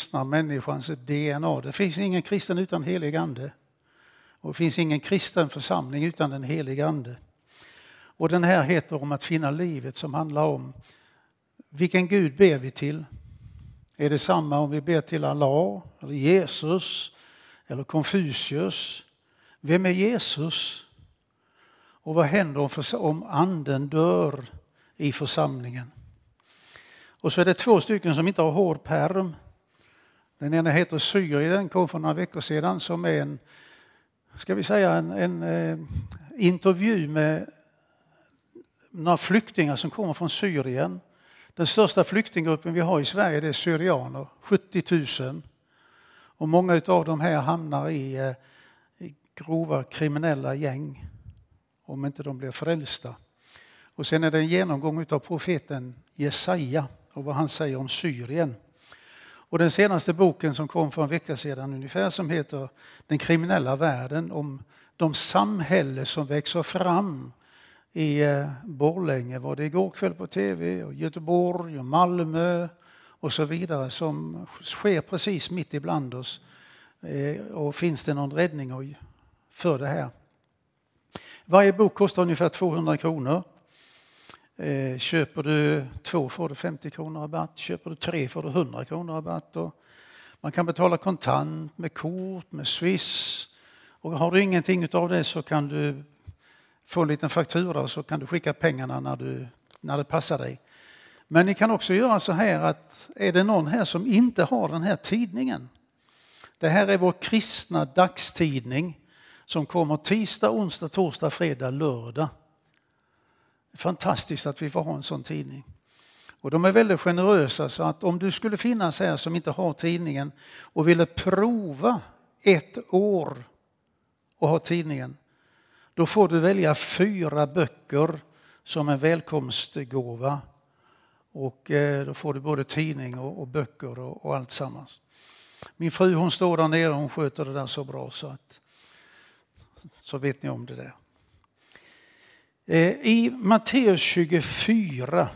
kristna människans DNA. Det finns ingen kristen utan helig ande. Och det finns ingen kristen församling utan den heliga ande. Och den här heter om att finna livet, som handlar om vilken Gud ber vi till. Är det samma om vi ber till Allah eller Jesus eller Konfucius? Vem är Jesus? Och vad händer om anden dör i församlingen? Och så är det 2 stycken som inte har hård pärm. Den ena heter Syri, den kom för några veckor sedan, som är en intervju med några flyktingar som kommer från Syrien. Den största flyktinggruppen vi har i Sverige, det är syrianer, 70 000. Och många av de här hamnar i grova kriminella gäng, om inte de blir frälsta. Och sen är det en genomgång av profeten Jesaja och vad han säger om Syrien. Och den senaste boken som kom för en vecka sedan ungefär, som heter Den kriminella världen, om de samhällen som växer fram i Borlänge, var det igår kväll på tv, och Göteborg och Malmö och så vidare, som sker precis mitt ibland oss. Och finns det någon räddning för det här? Varje bok kostar ungefär 200 kronor. Köper du 2 får du 50 kronor rabatt. Köper du 3 får du 100 kronor rabatt. Och man kan betala kontant, med kort, med Swiss. Och har du ingenting av det så kan du få en liten faktura och så kan du skicka pengarna när det passar dig. Men ni kan också göra så här att är det någon här som inte har den här tidningen. Det här är vår kristna dagstidning som kommer tisdag, onsdag, torsdag, fredag, lördag. Fantastiskt att vi får ha en sån tidning. Och de är väldigt generösa, så att om du skulle finnas här som inte har tidningen och ville prova 1 år och ha tidningen, då får du välja 4 böcker som en välkomstgåva. Och då får du både tidning och böcker och allt sammans. Min fru, hon står där nere och hon sköter det där så bra, så vet ni om det där. I Matteus 24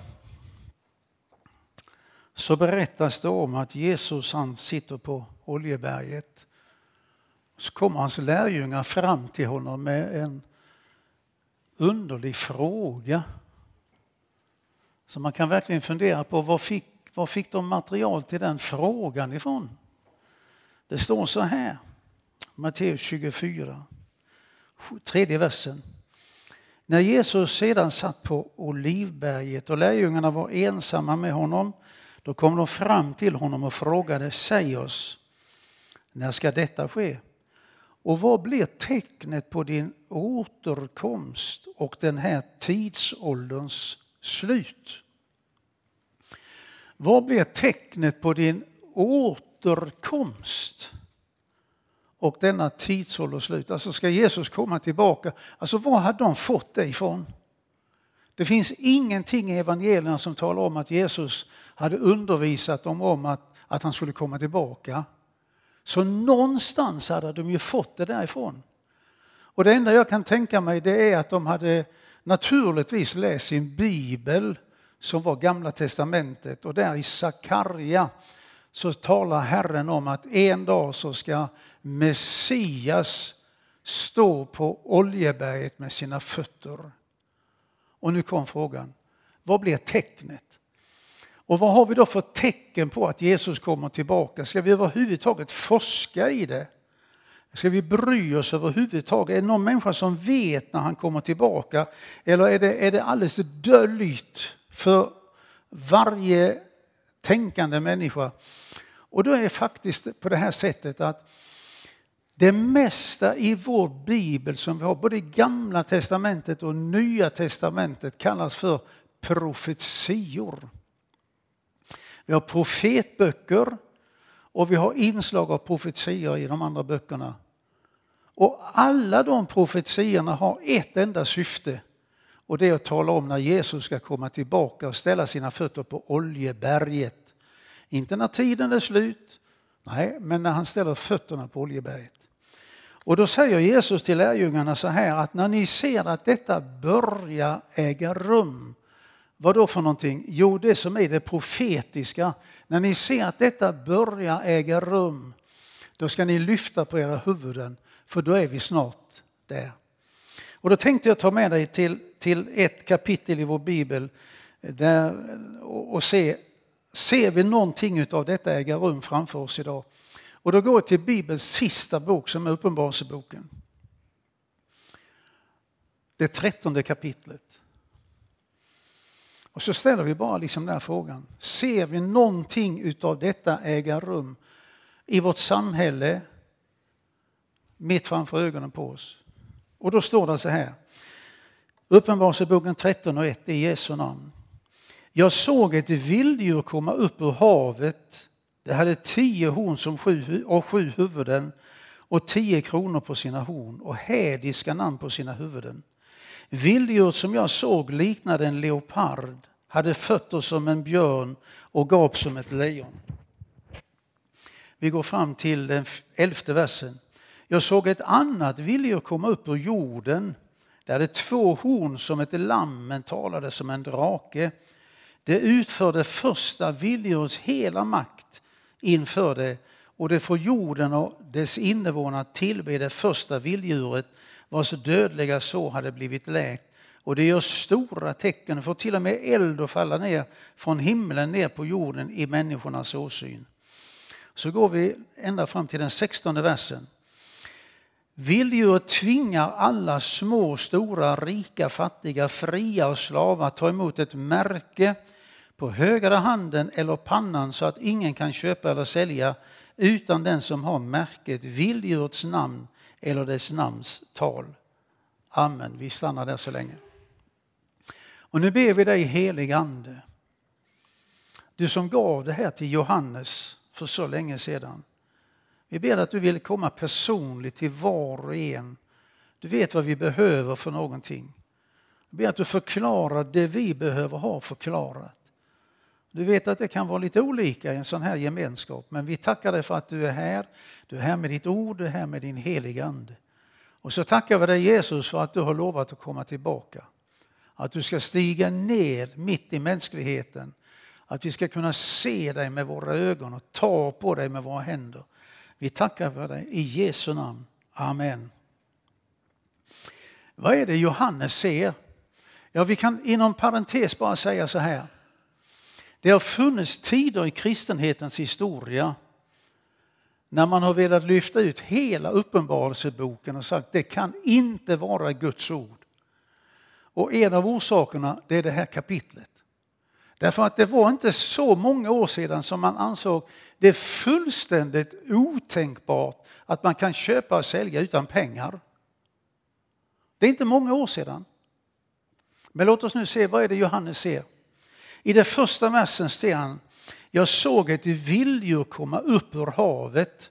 så berättas det om att Jesus, han sitter på Oljeberget. Så kommer hans lärjungar fram till honom med en underlig fråga. Så man kan verkligen fundera på var fick de material till den frågan ifrån? Det står så här, Matteus 24, 3:e versen. När Jesus sedan satt på Olivberget och lärjungarna var ensamma med honom, då kom de fram till honom och frågade: säg oss, när ska detta ske? Och vad blir tecknet på din återkomst och den här tidsålderns slut? Vad blir tecknet på din återkomst och denna tidsålders slut? Alltså, ska Jesus komma tillbaka? Alltså, var hade de fått det ifrån? Det finns ingenting i evangelierna som talar om att Jesus hade undervisat dem om att han skulle komma tillbaka. Så någonstans hade de ju fått det därifrån. Och det enda jag kan tänka mig, det är att de hade naturligtvis läst sin bibel som var Gamla testamentet. Och där i Sakarja så talar Herren om att en dag så ska Messias stå på Oljeberget med sina fötter. Och nu kom frågan, vad blir tecknet? Och vad har vi då för tecken på att Jesus kommer tillbaka? Ska vi överhuvudtaget forska i det? Ska vi bry oss överhuvudtaget? Är det någon människa som vet när han kommer tillbaka? Eller är det alldeles döljt för varje tänkande människa? Och då är det faktiskt på det här sättet att det mesta i vår bibel som vi har, både i Gamla testamentet och Nya testamentet, kallas för profetior. Vi har profetböcker och vi har inslag av profetior i de andra böckerna. Och alla de profetiorna har ett enda syfte, och det är att tala om när Jesus ska komma tillbaka och ställa sina fötter på Oljeberget. Inte när tiden är slut, nej, men när han ställer fötterna på Oljeberget. Och då säger Jesus till lärjungarna så här, att när ni ser att detta börjar äga rum, Vad då för någonting? Jo, det som är det profetiska. När ni ser att detta börjar äga rum, då ska ni lyfta på era huvuden, för då är vi snart där. Och då tänkte jag ta med dig till ett kapitel i vår bibel där, och ser vi någonting av detta äga rum framför oss idag. Och då går jag till Bibelns sista bok som är Uppenbarelseboken. Det 13:e kapitlet. Och så ställer vi bara den här frågan. Ser vi någonting av detta äga rum i vårt samhälle mitt framför ögonen på oss? Och då står det så här. Uppenbarelseboken 13:1 i Jesu namn. Jag såg ett vilddjur komma upp ur havet. Det hade 10 horn som 7 huvuden och 10 kronor på sina horn och hädiska namn på sina huvuden. Vilddjuret som jag såg liknade en leopard, hade fötter som en björn och gap som ett lejon. Vi går fram till den 11:e versen. Jag såg ett annat vilddjur komma upp ur jorden. Det hade 2 horn som ett lamm men talade som en drake. Det utförde första vilddjurets hela makt inför det, och det får jorden och dess invånare tillbe det första vilddjuret vars dödliga så hade blivit läkt. Och det gör stora tecken, får till och med eld att falla ner från himlen ner på jorden i människornas åsyn. Så går vi ända fram till den 16:e versen. Vilddjuret tvingar alla små, stora, rika, fattiga, fria och slavar att ta emot ett märke på högra handen eller pannan så att ingen kan köpa eller sälja utan den som har märket vilddjurets namn eller dess namns tal. Amen. Vi stannar där så länge. Och nu ber vi dig, helig ande. Du som gav det här till Johannes för så länge sedan. Vi ber att du vill komma personligt till var och en. Du vet vad vi behöver för någonting. Vi ber att du förklarar det vi behöver ha förklarat. Du vet att det kan vara lite olika i en sån här gemenskap. Men vi tackar dig för att du är här. Du är här med ditt ord, du är här med din heliga ande. Och så tackar vi dig, Jesus, för att du har lovat att komma tillbaka. Att du ska stiga ner mitt i mänskligheten. Att vi ska kunna se dig med våra ögon och ta på dig med våra händer. Vi tackar för dig i Jesu namn. Amen. Vad är det Johannes ser? Ja, vi kan inom parentes bara säga så här. Det har funnits tider i kristenhetens historia när man har velat lyfta ut hela uppenbarelseboken och sagt det kan inte vara Guds ord. Och en av orsakerna, det är det här kapitlet. Därför att det var inte så många år sedan som man ansåg det fullständigt otänkbart att man kan köpa och sälja utan pengar. Det är inte många år sedan. Men låt oss nu se, vad är det Johannes ser? I det första versen ser han, jag såg ett vilddjur komma upp ur havet.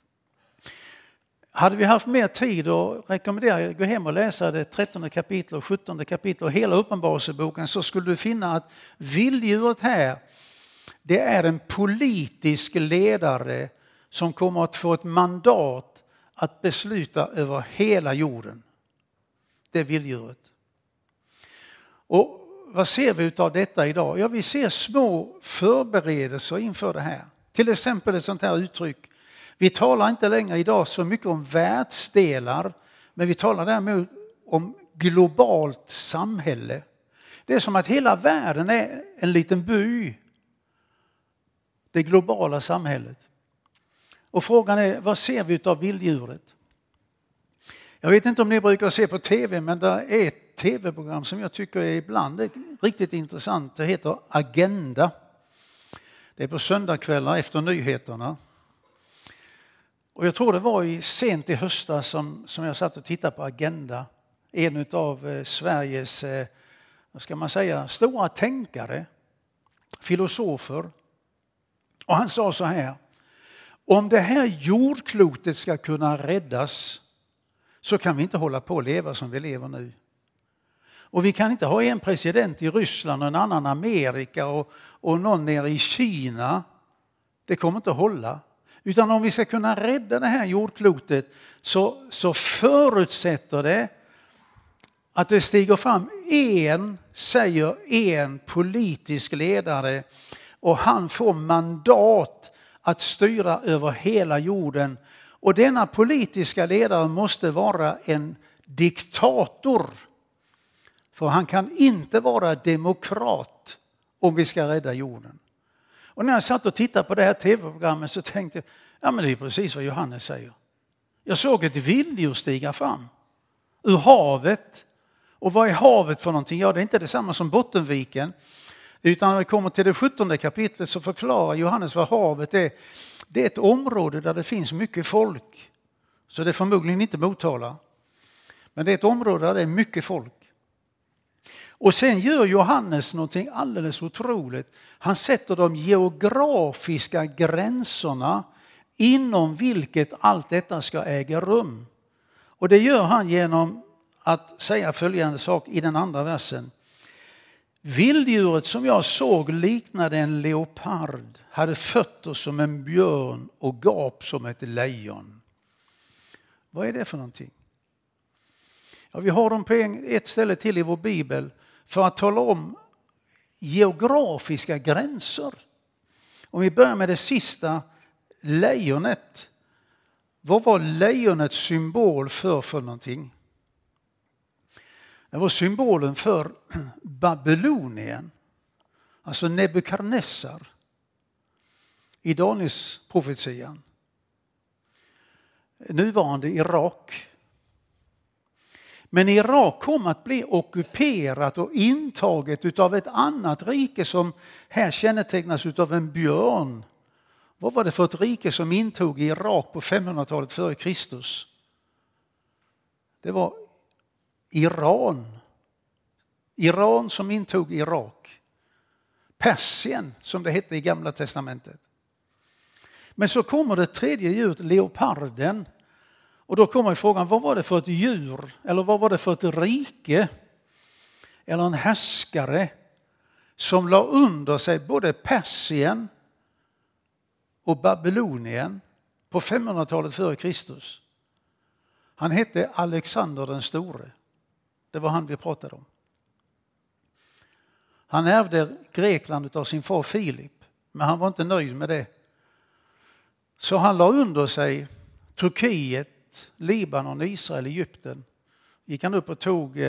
Hade vi haft mer tid och rekommenderar jag att gå hem och läsa det 13:e kapitel och 17:e kapitel och hela uppenbarelseboken, så skulle du finna att vilddjuret här, det är en politisk ledare som kommer att få ett mandat att besluta över hela jorden. Det är vilddjuret. Och vad ser vi av detta idag? Ja, vi ser små förberedelser inför det här. Till exempel ett sånt här uttryck. Vi talar inte längre idag så mycket om världsdelar, men vi talar däremot om globalt samhälle. Det är som att hela världen är en liten by. Det globala samhället. Och frågan är, vad ser vi av vilddjuret? Jag vet inte om ni brukar se på tv, men det är ett tv-program som jag tycker är ibland riktigt intressant. Det heter Agenda. Det är på söndagskvällar efter nyheterna. Och jag tror det var sent i höstas som jag satt och tittade på Agenda. En av Sveriges, vad ska man säga, stora tänkare, filosofer. Och han sa så här: om det här jordklotet ska kunna räddas så kan vi inte hålla på att leva som vi lever nu. Och vi kan inte ha en president i Ryssland och en annan i Amerika och någon nere i Kina. Det kommer inte att hålla. Utan om vi ska kunna rädda det här jordklotet så förutsätter det att det stiger fram säger en politisk ledare och han får mandat att styra över hela jorden. Och denna politiska ledare måste vara en diktator. För han kan inte vara demokrat om vi ska rädda jorden. Och när jag satt och tittade på det här tv-programmet så tänkte jag, ja men det är precis vad Johannes säger. Jag såg ett vilddjur stiga fram ur havet. Och vad är havet för någonting? Ja, det är inte detsamma som Bottenviken. Utan när vi kommer till det 17:e kapitlet så förklarar Johannes vad havet är. Det är ett område där det finns mycket folk. Så det är förmodligen inte Motala. Men det är ett område där det är mycket folk. Och sen gör Johannes någonting alldeles otroligt. Han sätter de geografiska gränserna inom vilket allt detta ska äga rum. Och det gör han genom att säga följande sak i den andra versen. Vilddjuret som jag såg liknade en leopard, hade fötter som en björn och gap som ett lejon. Vad är det för någonting? Ja, vi har dem på ett ställe till i vår bibel för att tala om geografiska gränser. Om vi börjar med det sista, lejonet. Vad var lejonets symbol för någonting? Det var symbolen för Babylonien, alltså Nebukadnessar i Daniels profetian. Nuvarande Irak. Men Irak kom att bli ockuperat och intaget av ett annat rike som här kännetecknas av en björn. Vad var det för ett rike som intog Irak på 500-talet före Kristus? Det var Iran. Iran som intog Irak. Persien som det hette i Gamla testamentet. Men så kommer det tredje djuret, leoparden. Och då kommer frågan, vad var det för ett djur? Eller vad var det för ett rike? Eller en härskare som la under sig både Persien och Babylonien på 500-talet före Kristus. Han hette Alexander den store. Det var han vi pratade om. Han ärvde Grekland av sin far Filip. Men han var inte nöjd med det. Så han la under sig Turkiet, Libanon, Israel, Egypten. Gick han upp och tog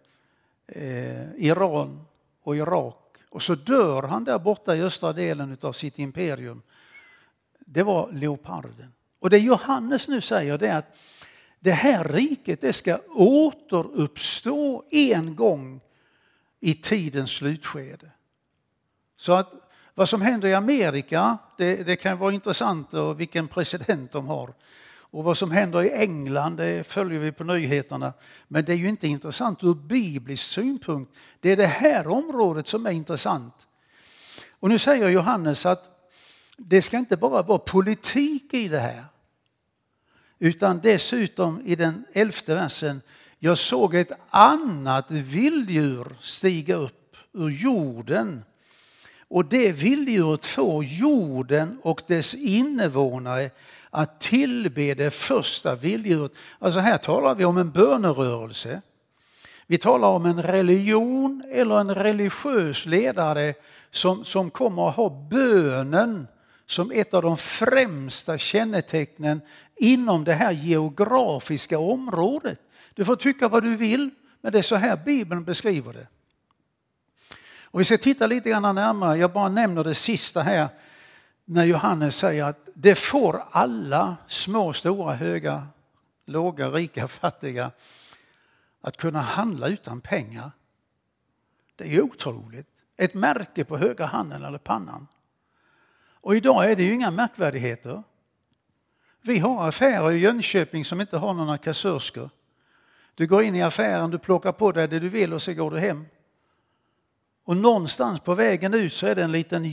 Iran och Irak. Och så dör han där borta i östra delen av sitt imperium. Det var leoparden. Och det Johannes nu säger det är att det här riket det ska återuppstå en gång i tidens slutskede. Så att vad som händer i Amerika, det kan vara intressant och vilken president de har. Och vad som händer i England, det följer vi på nyheterna. Men det är ju inte intressant ur biblisk synpunkt. Det är det här området som är intressant. Och nu säger Johannes att det ska inte bara vara politik i det här. Utan dessutom i den 11:e versen. Jag såg ett annat vilddjur stiga upp ur jorden. Och det vilddjuret får jorden och dess invånare att tillbe det första vilddjuret. Alltså här talar vi om en bönerörelse. Vi talar om en religion eller en religiös ledare som kommer att ha bönen som ett av de främsta kännetecknen inom det här geografiska området. Du får tycka vad du vill, men det är så här Bibeln beskriver det. Och vi ska titta lite grann närmare, jag bara nämner det sista här, när Johannes säger att det får alla små, stora, höga, låga, rika, fattiga att kunna handla utan pengar. Det är ju otroligt. Ett märke på högra handen eller pannan. Och idag är det ju inga märkvärdigheter. Vi har affärer i Jönköping som inte har några kassörskor. Du går in i affären, du plockar på dig det du vill och så går du hem. Och någonstans på vägen ut så är det en liten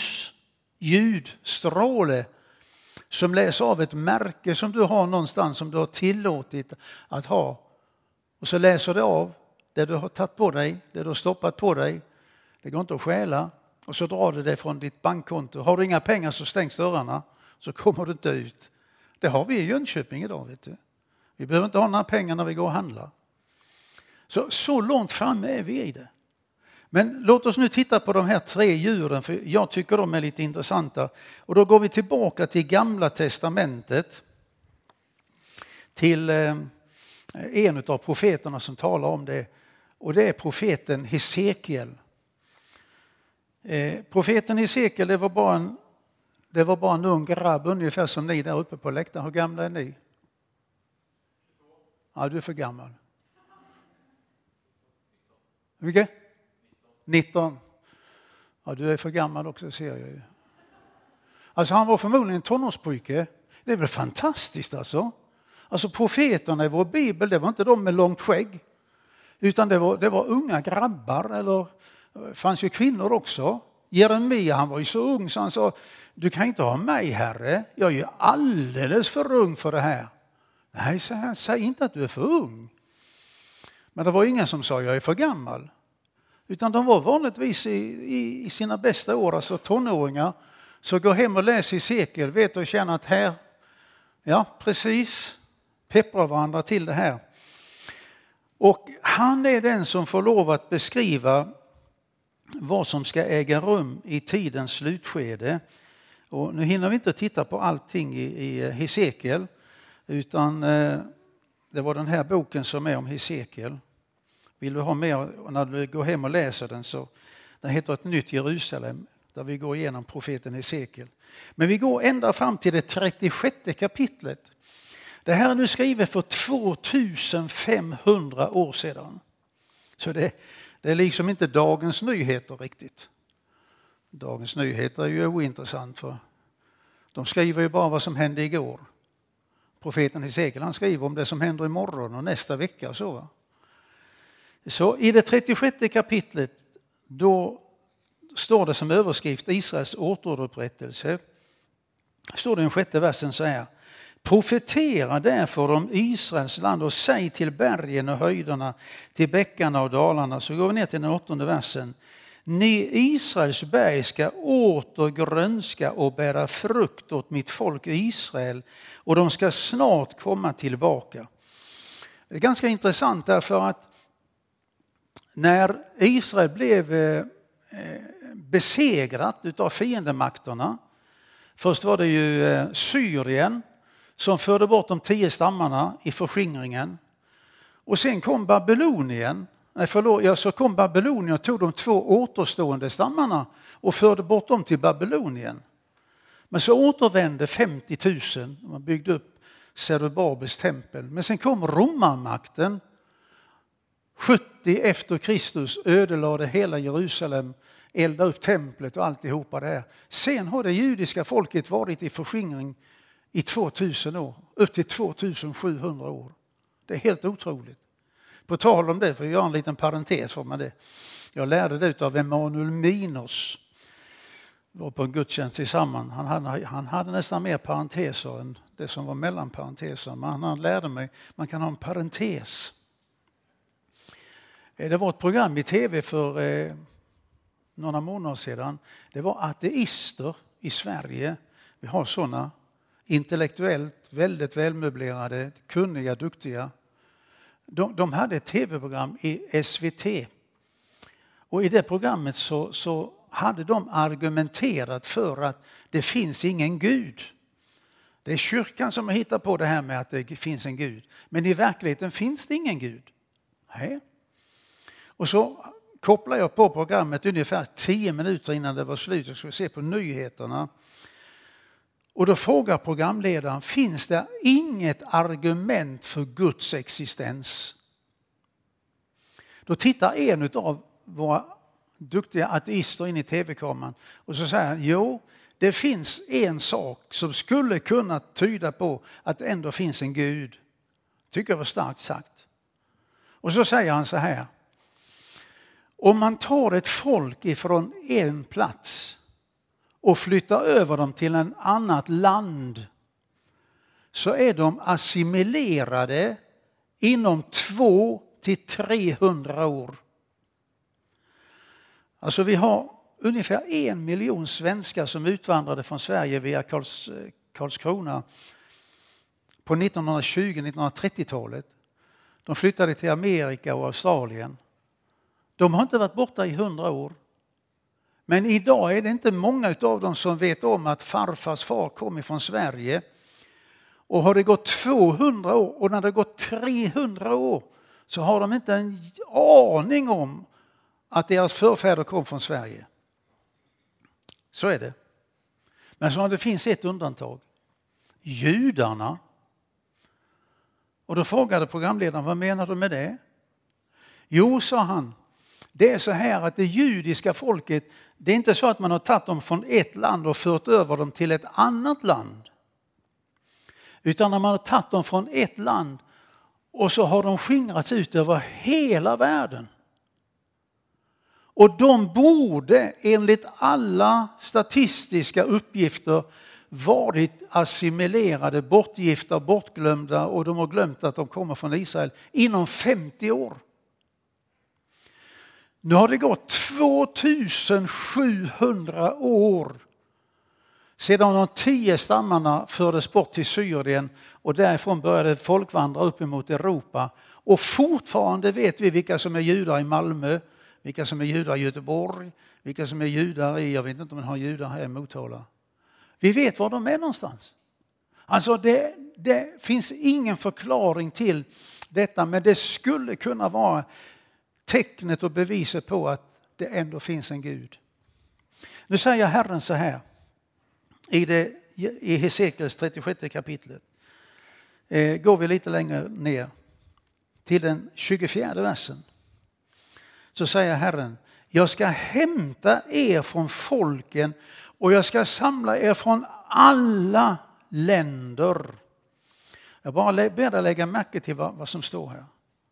ljudstråle som läser av ett märke som du har någonstans som du har tillåtit att ha. Och så läser det av det du har tagit på dig, det du har stoppat på dig. Det går inte att stjäla. Och så drar du det från ditt bankkonto. Har du inga pengar så stängs dörrarna. Så kommer du inte ut. Det har vi i Jönköping idag, vet du. Vi behöver inte ha några pengar när vi går och handlar. Så långt framme är vi i det. Men låt oss nu titta på de här 3 djuren, för jag tycker de är lite intressanta. Och då går vi tillbaka till Gamla testamentet, till en av profeterna som talar om det. Och det är profeten Hesekiel. Profeten Hesekiel, det var bara en ung grabb, ungefär som ni där uppe på läktaren. Hur gamla är ni? Ja, du är för gammal. Hur mycket? 19. Ja, du är för gammal också, ser jag ju. Alltså han var förmodligen en tonårspojke. Det är väl fantastiskt alltså. Alltså profeterna i vår bibel, det var inte de med långt skägg. Utan det var unga grabbar, eller det fanns ju kvinnor också. Jeremia, han var ju så ung så han sa, du kan inte ha mig, Herre. Jag är ju alldeles för ung för det här. Nej, säg inte att du är för ung. Men det var ingen som sa, jag är för gammal. Utan de var vanligtvis i sina bästa år, alltså tonåringar. Så gå hem och läs Hesekiel, vet och känna att här, ja precis, pepprar varandra till det här. Och han är den som får lov att beskriva vad som ska äga rum i tidens slutskede. Och nu hinner vi inte titta på allting i Hesekiel, utan det var den här boken som är om Hesekiel. Vill du ha mer när du går hem och läser den, så den heter Ett nytt Jerusalem, där vi går igenom profeten Hesekiel. Men vi går ända fram till det 36 kapitlet. Det här är nu skrivet för 2500 år sedan. Så det är liksom inte Dagens Nyheter riktigt. Dagens Nyheter är ju ointressant, för de skriver ju bara vad som hände igår. Profeten Hesekiel, han skriver om det som händer imorgon och nästa vecka och så. Så i det 36 kapitlet då står det som överskrift Israels återupprättelse. Står det i den 6:e versen så här: profetera därför om Israels land och säg till bergen och höjderna, till bäckarna och dalarna. Så går vi ner till den 8:e versen. Ni Israels berg ska åter grönska och bära frukt åt mitt folk Israel, och de ska snart komma tillbaka. Det är ganska intressant därför att när Israel blev besegrat av fiendemakterna, först var det ju Syrien som förde bort de 10 stammarna i förskingringen, och sen kom Babylonien. Så kom Babylonien och tog de 2 återstående stammarna och förde bort dem till Babylonien. Men så återvände 50 000, man byggde upp Zerubabels tempel. Men sen kom romarmakten 70 efter Kristus, ödelade hela Jerusalem, eldade upp templet och alltihopa det här. Sen har det judiska folket varit i förskingring i 2000 år, upp till 2700 år. Det är helt otroligt. På tal om det, för jag gör en liten parentes för mig det. Jag lärde det av Emanuel Minos. Vi var på en gudstjänst tillsammans. Han hade nästan mer parenteser än det som var mellan parenteser. Men han lärde mig, man kan ha en parentes. Det var ett program i tv för några månader sedan. Det var ateister i Sverige. Vi har sådana intellektuellt väldigt välmöblerade, kunniga, duktiga. De hade ett tv-program i SVT. Och i det programmet så hade de argumenterat för att det finns ingen Gud. Det är kyrkan som har hittat på det här med att det finns en Gud. Men i verkligheten finns det ingen Gud. Nej. Och så kopplar jag på programmet ungefär 10 minuter innan det var slut. Jag skulle se på nyheterna. Och då frågar programledaren, finns det inget argument för Guds existens? Då tittar en av våra duktiga ateister in i tv-kameran och så säger han, jo, det finns en sak som skulle kunna tyda på att det ändå finns en Gud. Tycker jag var starkt sagt. Och så säger han så här: om man tar ett folk ifrån en plats och flyttar över dem till en annat land, så är de assimilerade inom 200 till 300 år. Alltså vi har ungefär 1 miljon svenskar som utvandrade från Sverige via Karlskrona på 1920-1930-talet. De flyttade till Amerika och Australien. De har inte varit borta i 100 år. Men idag är det inte många av dem som vet om att farfars far kom ifrån Sverige. Och har det gått 200 år och när det gått 300 år så har de inte en aning om att deras förfäder kom från Sverige. Så är det. Men så det finns ett undantag. Judarna. Och då frågade programledaren, vad menar du med det? Jo, sa han, det är så här att det judiska folket, det är inte så att man har tagit dem från ett land och fört över dem till ett annat land. Utan när man har tagit dem från ett land och så har de skingrats ut över hela världen. Och de borde enligt alla statistiska uppgifter varit assimilerade, bortgifta, bortglömda och de har glömt att de kommer från Israel inom 50 år. Nu har det gått 2700 år sedan de 10 stammarna fördes bort till Syrien och därifrån började folk vandra upp emot Europa. Och fortfarande vet vi vilka som är judar i Malmö, vilka som är judar i Göteborg, vilka som är judar i, jag vet inte om man har judar här i Motala. Vi vet var de är någonstans. Alltså det finns ingen förklaring till detta, men det skulle kunna vara tecknet och beviset på att det ändå finns en Gud. Nu säger Herren så här i Hesekiels 36 kapitlet. Går vi lite längre ner till den 24 versen. Så säger Herren, jag ska hämta er från folken och jag ska samla er från alla länder. Jag bara ber dig lägga märke till vad som står här.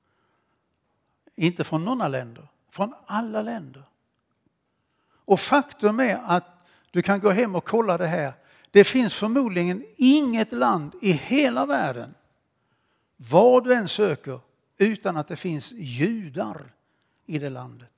Inte från några länder, från alla länder. Och faktum är att du kan gå hem och kolla det här. Det finns förmodligen inget land i hela världen, var du än söker, utan att det finns judar i det landet.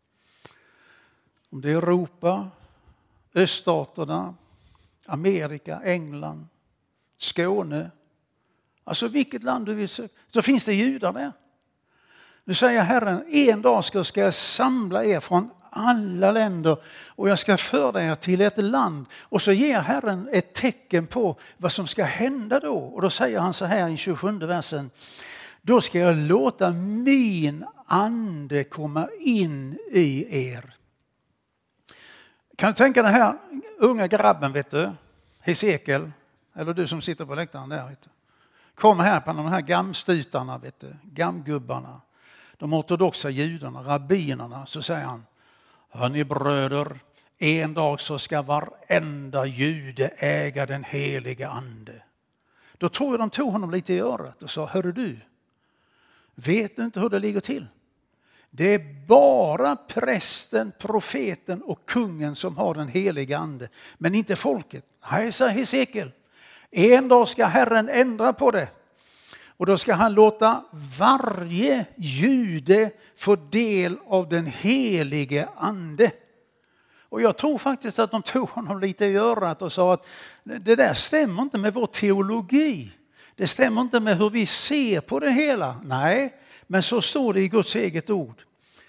Om det är Europa, öststaterna, Amerika, England, Skåne. Alltså vilket land du vill söka, så finns det judar där. Nu säger Herren, en dag ska jag samla er från alla länder och jag ska föra er till ett land. Och så ger Herren ett tecken på vad som ska hända då. Och då säger han så här i 27 versen. Då ska jag låta min ande komma in i er. Kan du tänka den här unga grabben, vet du, Hesekiel, eller du som sitter på läktaren där, vet du. Kom här på de här gamstutarna, vet du, gamgubbarna. De ortodoxa judarna, rabbinerna, så säger han, hörni bröder, en dag så ska varenda jude äga den heliga ande. Då tror jag de tog honom lite i örat och sa, hörru du, vet du inte hur det ligger till? Det är bara prästen, profeten och kungen som har den heliga ande, men inte folket. Nej, sa Hesekiel, en dag ska Herren ändra på det. Och då ska han låta varje jude få del av den helige ande. Och jag tror faktiskt att de tog honom lite i örat och sa att det där stämmer inte med vår teologi. Det stämmer inte med hur vi ser på det hela. Nej, men så står det i Guds eget ord.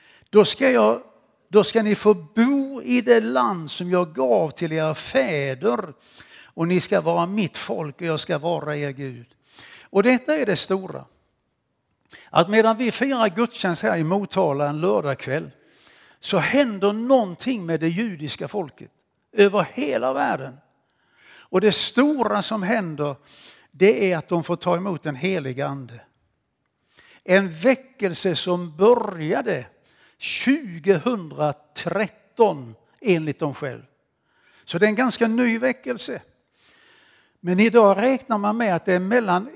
Då ska ni få bo i det land som jag gav till era fäder. Och ni ska vara mitt folk och jag ska vara er Gud. Och detta är det stora. Att medan vi firar gudstjänst här i Motala en lördagkväll så händer någonting med det judiska folket över hela världen. Och det stora som händer, det är att de får ta emot den heliga ande. En väckelse som började 2013 enligt dem själv. Så det är en ganska ny väckelse. Men idag räknar man med att det är mellan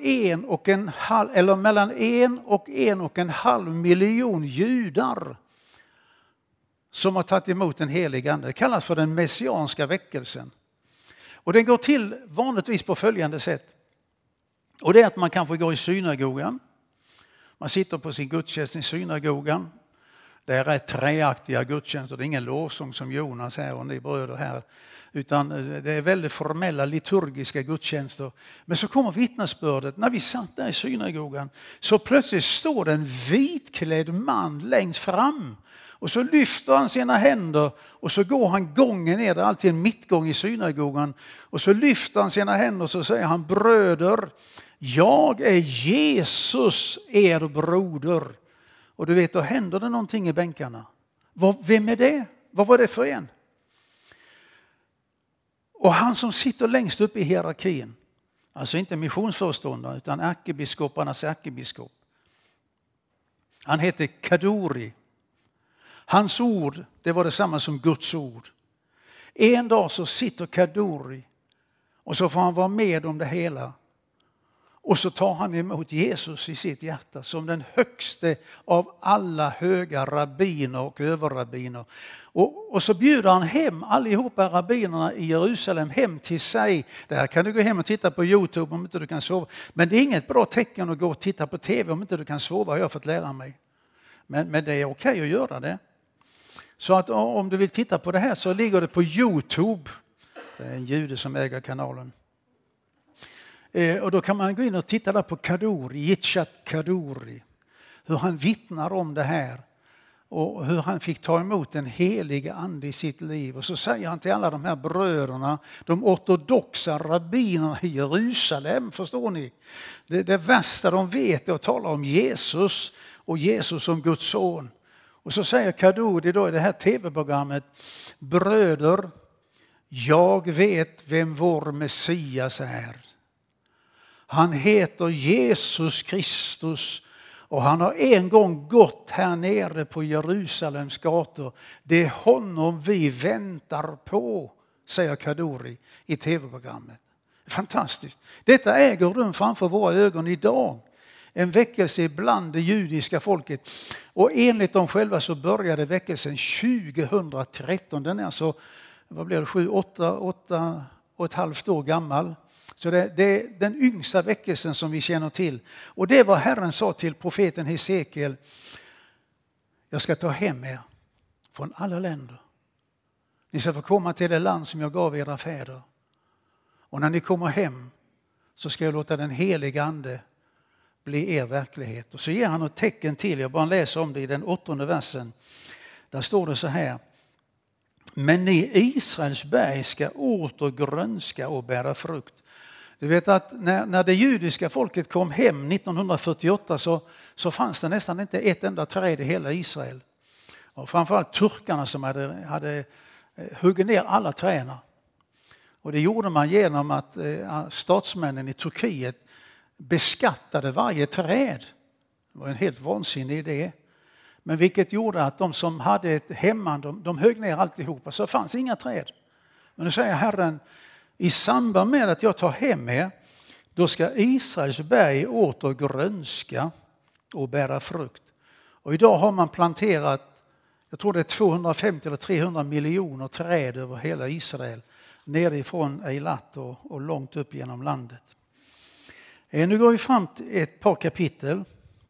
1,5 miljon judar som har tagit emot den heliga ande. Det kallas för den messianska väckelsen. Och den går till vanligtvis på följande sätt. Och det är att man kanske går i synagogan. Man sitter på sin gudstjänst i synagogan. Det är rätt träaktiga gudstjänster. Det är ingen lovsång som Jonas här och ni bröder här. Utan det är väldigt formella liturgiska gudstjänster. Men så kommer vittnesbördet. När vi satt där i synagogan så plötsligt står det en vitklädd man längst fram. Och så lyfter han sina händer och så går han gången ner. Det är alltid en mittgång i synagogan. Och så lyfter han sina händer och så säger han: bröder, jag är Jesus, er broder. Och du vet, då händer det någonting i bänkarna. Vem är det? Vad var det för en? Och han som sitter längst upp i hierarkin, alltså inte missionsföreståndare utan ärkebiskoparnas ärkebiskop. Han heter Kaduri. Hans ord, det var detsamma som Guds ord. En dag så sitter Kaduri och så får han vara med om det hela. Och så tar han emot Jesus i sitt hjärta som den högste av alla höga rabbiner och överrabbiner. Och så bjuder han hem allihopa rabbinerna i Jerusalem hem till sig. Det här kan du gå hem och titta på YouTube om inte du kan sova. Men det är inget bra tecken att gå och titta på tv om inte du kan sova, har jag fått lära mig. Men det är okej att göra det. Så att om du vill titta på det här så ligger det på YouTube. Det är en jude som äger kanalen. Och då kan man gå in och titta där på Kaduri, Yitzhak Kaduri. Hur han vittnar om det här. Och hur han fick ta emot en helig ande i sitt liv. Och så säger han till alla de här bröderna, de ortodoxa rabbinerna i Jerusalem, förstår ni? Det värsta de vet är att tala om Jesus och Jesus som Guds son. Och så säger Kaduri då i det här tv-programmet: bröder, jag vet vem vår Messias är. Han heter Jesus Kristus och han har en gång gått här nere på Jerusalems gator. Det är honom vi väntar på, säger Kaduri i tv-programmet. Fantastiskt. Detta äger rum framför våra ögon idag. En väckelse bland det judiska folket. Och enligt dem själva så började väckelsen 2013. Den är alltså, vad blir det, 8 och ett halvt år gammal. Så det är den yngsta väckelsen som vi känner till. Och det var Herren sa till profeten Hesekiel: jag ska ta hem er från alla länder. Ni ska få komma till det land som jag gav era fäder. Och när ni kommer hem så ska jag låta den heliga ande bli er verklighet. Och så ger han ett tecken till. Jag bara läser om det i den 8:e versen. Där står det så här: men ni Israels berg ska åter grönska och bära frukt. Du vet att när det judiska folket kom hem 1948 så fanns det nästan inte ett enda träd i hela Israel. Och framförallt turkarna som hade huggit ner alla träden. Och det gjorde man genom att statsmännen i Turkiet beskattade varje träd. Det var en helt vansinnig idé. Men vilket gjorde att de som hade ett hemman, de högg ner alltihopa, så fanns inga träd. Men nu säger Herren: i samband med att jag tar hem er, då ska Israels berg åter grönska och bära frukt. Och idag har man planterat, jag tror det är 250 eller 300 miljoner träd över hela Israel. Nerifrån Eilat och långt upp genom landet. Nu går vi fram till ett par kapitel.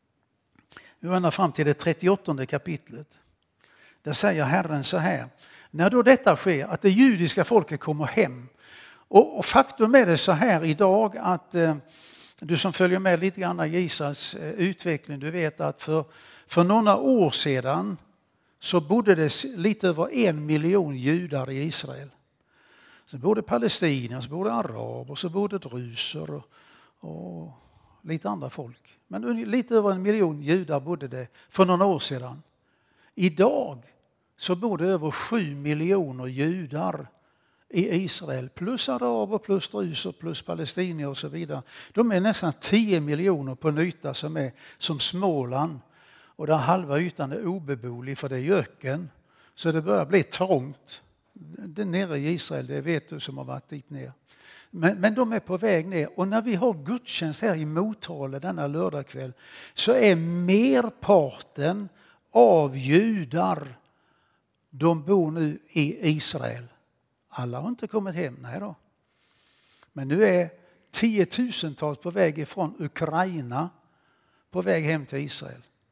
Vi vandrar fram till det 38:e kapitlet. Där säger Herren så här: när då detta sker, att det judiska folket kommer hem. Och faktum är det så här idag att du som följer med lite grann i Israels utveckling, du vet att för några år sedan så bodde det lite över 1 miljon judar i Israel. Så bodde palestinier, så bodde araber, så bodde druser och lite andra folk. Men lite över 1 miljon judar bodde det för några år sedan. Idag så bor det över 7 miljoner judar i Israel. Plus araber, plus druser, plus palestinier och så vidare. De är nästan 10 miljoner på en yta som är som Småland. Och där halva ytan är obeboelig för det är öken. Så det börjar bli trångt. Det nere i Israel, det vet du som har varit dit ner. Men de är på väg ner. Och när vi har gudstjänst här i Motala denna lördagkväll så är merparten av judar, de bor nu i Israel. Alla har inte kommit hem, nej då. Men nu är 10 000-tals på väg ifrån Ukraina på väg hem till Israel.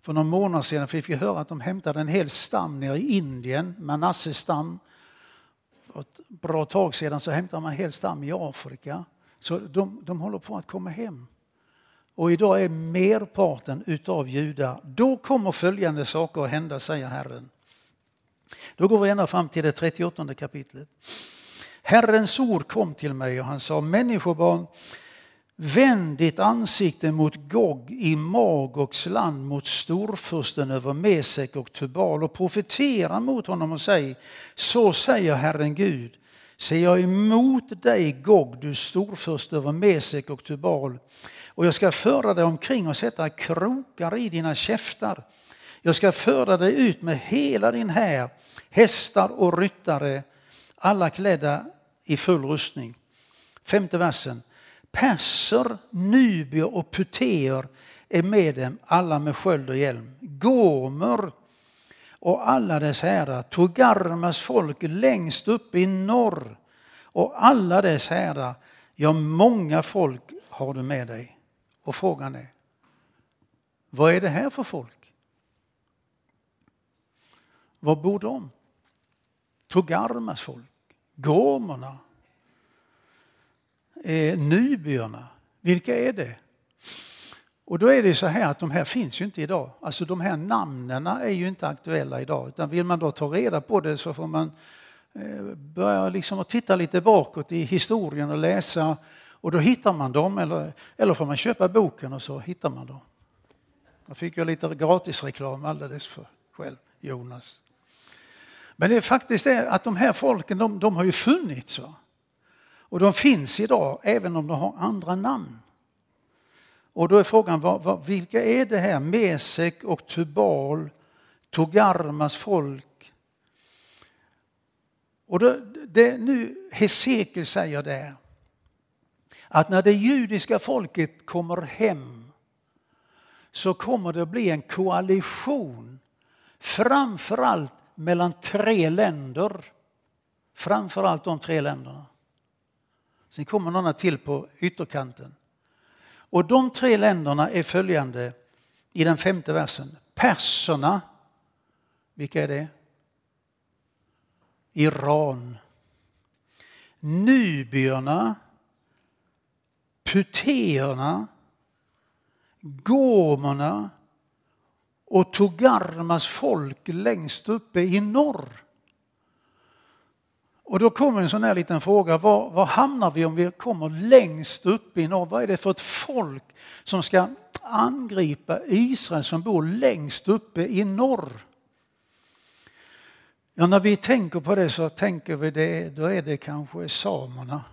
För någon månad sedan fick vi höra att de hämtade en hel stam nere i Indien, Manasses stam. För ett bra tag sedan så hämtade man en hel stam i Afrika. Så de håller på att komma hem. Och idag är merparten utav judar. Då kommer följande saker att hända, säger Herren. Då går vi ända fram till det 38 kapitlet. Herrens ord kom till mig och han sa: människobarn, vänd ditt ansikte mot Gog i Magogs land, mot storfursten över Mesek och Tubal, och profetera mot honom och säg: så säger Herren Gud, se jag emot dig Gog, du storfurst över Mesek och Tubal, och jag ska föra dig omkring och sätta krokar i dina käftar. Jag ska föra dig ut med hela din här, hästar och ryttare, alla klädda i full rustning. 5:e versen. Perser, nubier och puteer är med dem, alla med sköld och hjälm. Gomer och alla dess herrar, Togarmas folk längst upp i norr och alla dess herrar, ja, många folk har du med dig. Och frågan är, vad är det här för folk? Var bor de? Togarmas folk, gomerna, nubierna, vilka är det? Och då är det så här att de här finns ju inte idag. Alltså de här namnen är ju inte aktuella idag. Utan vill man då ta reda på det så får man börja liksom att titta lite bakåt i historien och läsa. Och då hittar man dem, eller får man köpa boken och så hittar man dem. Jag fick ju lite gratisreklam alldeles för själv, Jonas. Men det är faktiskt det att de här folken, de har ju funnits. Va? Och de finns idag även om de har andra namn. Och då är frågan, vilka är det här? Mesek och Tubal, Togarmas folk. Och det nu Hesekiel säger det, att när det judiska folket kommer hem så kommer det bli en koalition framförallt mellan 3 länder. Framförallt de 3 länderna. Sen kommer några till på ytterkanten. Och de 3 länderna är följande i den 5:e versen. Perserna, vilka är det? Iran. Nubierna, puteerna, gomerna och Togarmas folk längst uppe i norr. Och då kommer en sån här liten fråga, var hamnar vi om vi kommer längst upp i norr? Vad är det för ett folk som ska angripa Israel som bor längst uppe i norr? Ja, när vi tänker på det så tänker vi det, då är det kanske samerna.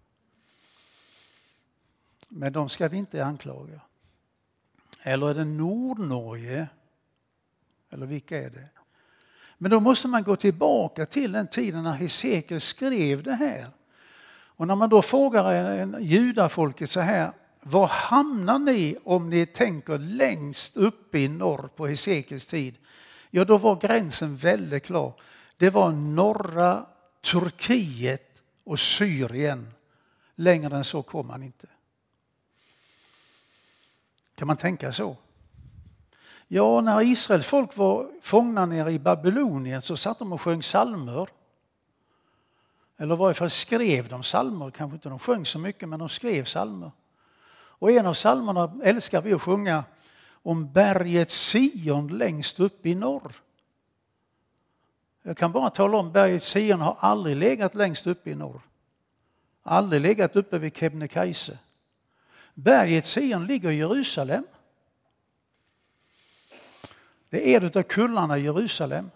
Men de ska vi inte anklaga. Eller är det Nordnorge? Eller vilka är det? Men då måste man gå tillbaka till den tiden när Hesekiel skrev det här. Och när man då frågar judafolket så här, var hamnar ni om ni tänker längst upp i norr på Hesekiels tid? Ja, då var gränsen väldigt klar. Det var norra Turkiet och Syrien. Längre än så kom man inte. Kan man tänka så? Ja, när Israels folk var fångna nere i Babylonien så satt de och sjöng psalmer. Eller i varje fall skrev de psalmer. Kanske inte de sjöng så mycket, men de skrev psalmer. Och en av psalmerna älskar vi att sjunga om berget Sion längst upp i norr. Jag kan bara tala om berget Sion har aldrig legat längst upp i norr. Aldrig legat uppe vid Kebnekaise. Berget Sion ligger i Jerusalem. Det är en av kullarna i Jerusalem.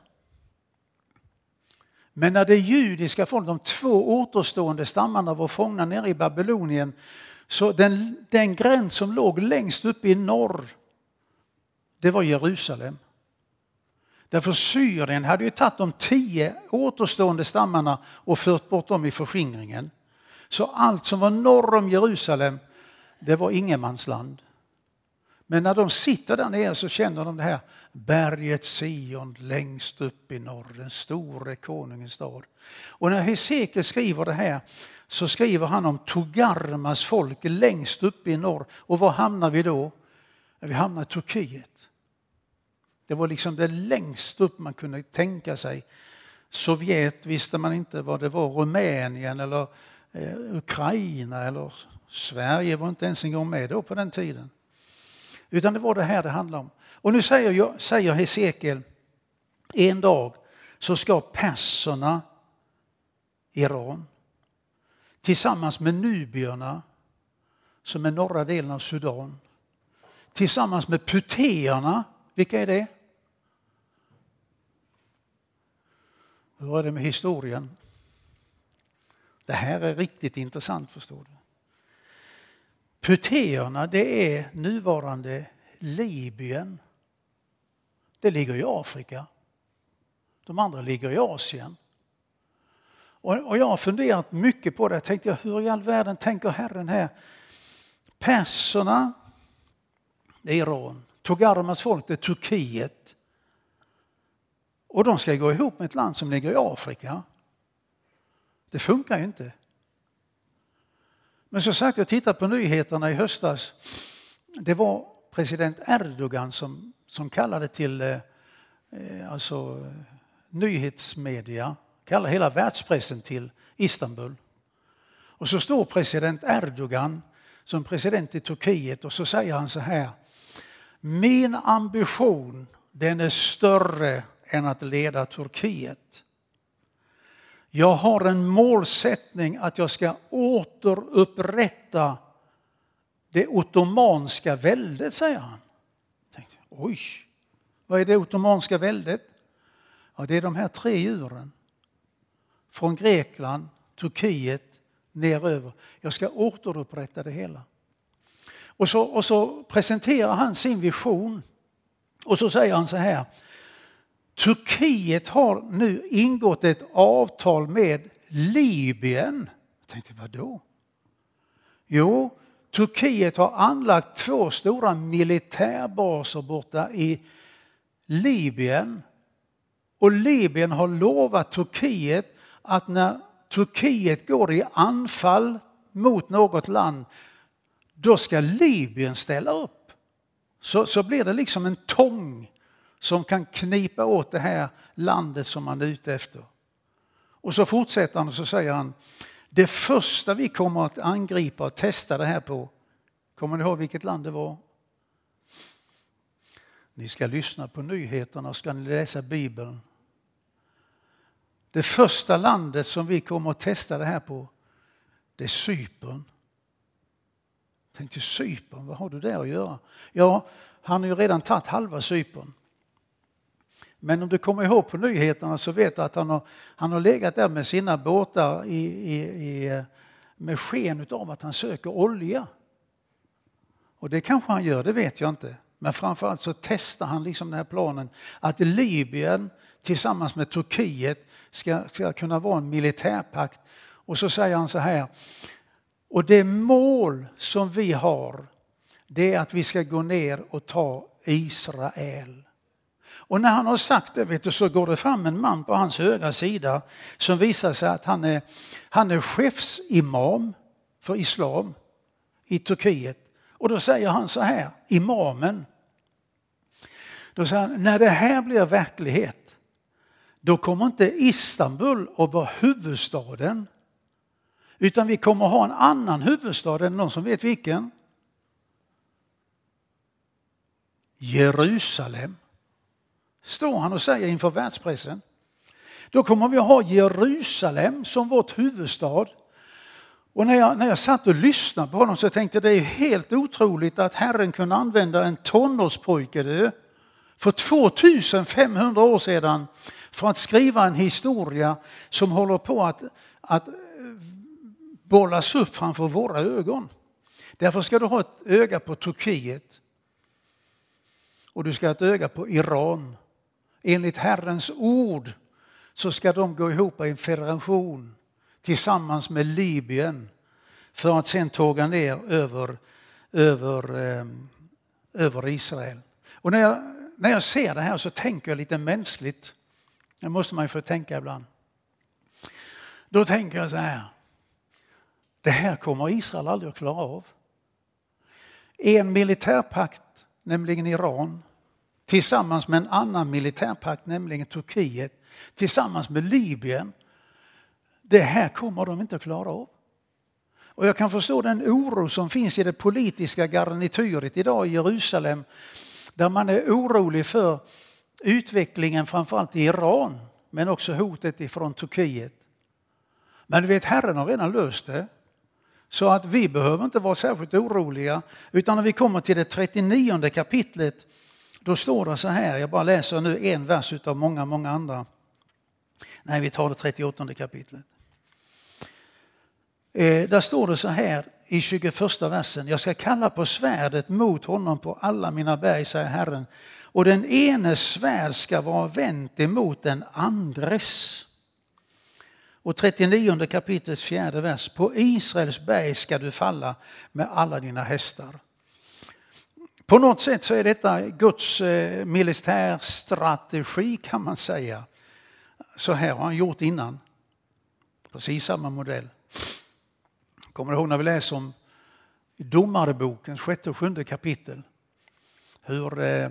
Men när det judiska folket, de 2 återstående stammarna var fångna nere i Babylonien, så den gräns som låg längst upp i norr, det var Jerusalem. Därför Syrien hade ju tagit de 10 återstående stammarna och fört bort dem i förskingringen. Så allt som var norr om Jerusalem, det var ingenmansland. Men när de sitter där nere så känner de det här. Berget Sion längst upp i norr, den store konungens stad. Och när Hesekiel skriver det här så skriver han om Togarmas folk längst upp i norr. Och var hamnar vi då? Vi hamnar i Turkiet. Det var liksom det längst upp man kunde tänka sig. Sovjet visste man inte vad det var. Rumänien eller Ukraina eller Sverige var inte ens en gång med då på den tiden. Utan det var det här det handlade om. Och nu säger Hesekiel, en dag så ska perserna, Iran, tillsammans med nubierna som är norra delen av Sudan, tillsammans med putéerna, vilka är det? Hur är det med historien? Det här är riktigt intressant, förstår du. Putéerna, det är nuvarande Libyen. Det ligger i Afrika. De andra ligger i Asien. Och jag har funderat mycket på det. Jag tänkte, hur i all världen tänker Herren här? Perserna, det är Iran. Togarmas folk, det är Turkiet. Och de ska gå ihop med ett land som ligger i Afrika. Det funkar ju inte. Men så sagt, jag tittade på nyheterna i höstas. Det var president Erdogan som kallade till nyhetsmedia, kallade hela världspressen till Istanbul. Och så står president Erdogan som president i Turkiet och så säger han så här: min ambition, den är större än att leda Turkiet. Jag har en målsättning att jag ska återupprätta det ottomanska väldet, säger han. Jag tänkte, oj, vad är det ottomanska väldet? Ja, det är de här 3 djuren. Från Grekland, Turkiet, neröver. Jag ska återupprätta det hela. Och så presenterar han sin vision. Och så säger han så här: Turkiet har nu ingått ett avtal med Libyen. Jag tänkte, vad då? Jo, Turkiet har anlagt 2 stora militärbaser borta i Libyen. Och Libyen har lovat Turkiet att när Turkiet går i anfall mot något land, då ska Libyen ställa upp. Så blir det liksom en tång som kan knipa åt det här landet som man är ute efter. Och så fortsätter han och så säger han: det första vi kommer att angripa och testa det här på, kommer ni ihåg vilket land det var? Ni ska lyssna på nyheterna och ska ni läsa Bibeln. Det första landet som vi kommer att testa det här på, det är Cypern. Jag tänkte, Cypern, vad har du där att göra? Ja, han har ju redan tagit halva Cypern. Men om du kommer ihåg på nyheterna så vet du att han har legat där med sina båtar med sken av att han söker olja. Och det kanske han gör, det vet jag inte. Men framförallt så testar han liksom den här planen att Libyen tillsammans med Turkiet ska kunna vara en militärpakt. Och så säger han så här: och det mål som vi har, det är att vi ska gå ner och ta Israel. Och när han har sagt det, så går det fram en man på hans högra sida som visar sig att han är chefsimam för islam i Turkiet. Och då säger han så här, imamen. Då säger han, när det här blir verklighet, då kommer inte Istanbul att vara huvudstaden. Utan vi kommer att ha en annan huvudstad, än någon som vet vilken. Jerusalem. Står han och säger inför världspressen. Då kommer vi att ha Jerusalem som vårt huvudstad. Och när jag satt och lyssnade på honom så tänkte jag, det är helt otroligt att Herren kunde använda en tonårspojke för 2500 år sedan för att skriva en historia som håller på att bollas upp framför våra ögon. Därför ska du ha ett öga på Turkiet och du ska ha ett öga på Iran. Enligt Herrens ord så ska de gå ihop i en federation tillsammans med Libyen för att sen tåga ner över Israel. Och när jag ser det här så tänker jag lite mänskligt. Det måste man ju få tänka ibland. Då tänker jag så här. Det här kommer Israel aldrig att klara av. En militärpakt, nämligen Iran, tillsammans med en annan militärpakt, nämligen Turkiet, tillsammans med Libyen. Det här kommer de inte att klara av. Och jag kan förstå den oro som finns i det politiska garnityret idag i Jerusalem, där man är orolig för utvecklingen framförallt i Iran, men också hotet ifrån Turkiet. Men du vet, Herren har redan löst det. Så att vi behöver inte vara särskilt oroliga, utan när vi kommer till det 39:e kapitlet, då står det så här, jag bara läser nu en vers utav många andra. Nej, vi tar det 38:e kapitlet. Där står det så här i 21:a versen. Jag ska kalla på svärdet mot honom på alla mina berg, säger Herren. Och den ene svärd ska vara vänt emot den andres. Och 39:e kapitlets 4:e vers. På Israels berg ska du falla med alla dina hästar. På något sätt så är detta Guds militärstrategi, kan man säga. Så här har han gjort innan. Precis samma modell. Kommer du ihåg när vi läser om Domareboken, 6:e och 7:e kapitel. Hur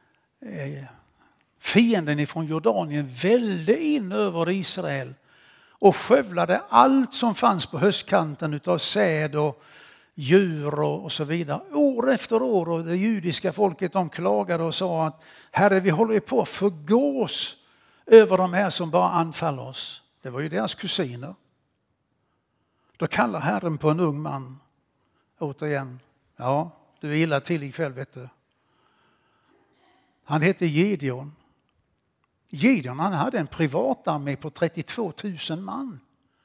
fienden ifrån Jordanien välde in över Israel och skövlade allt som fanns på höstkanten utav säd och djur och så vidare. År efter år, och det judiska folket, de klagade och sa att Herre, vi håller ju på att förgås över de här som bara anfaller oss. Det var ju deras kusiner. Då kallar Herren på en ung man. Återigen, ja, du är illa till ikväll, vet du. Han hette Gedeon. Gedeon, han hade en privatarmé på 32 000 man.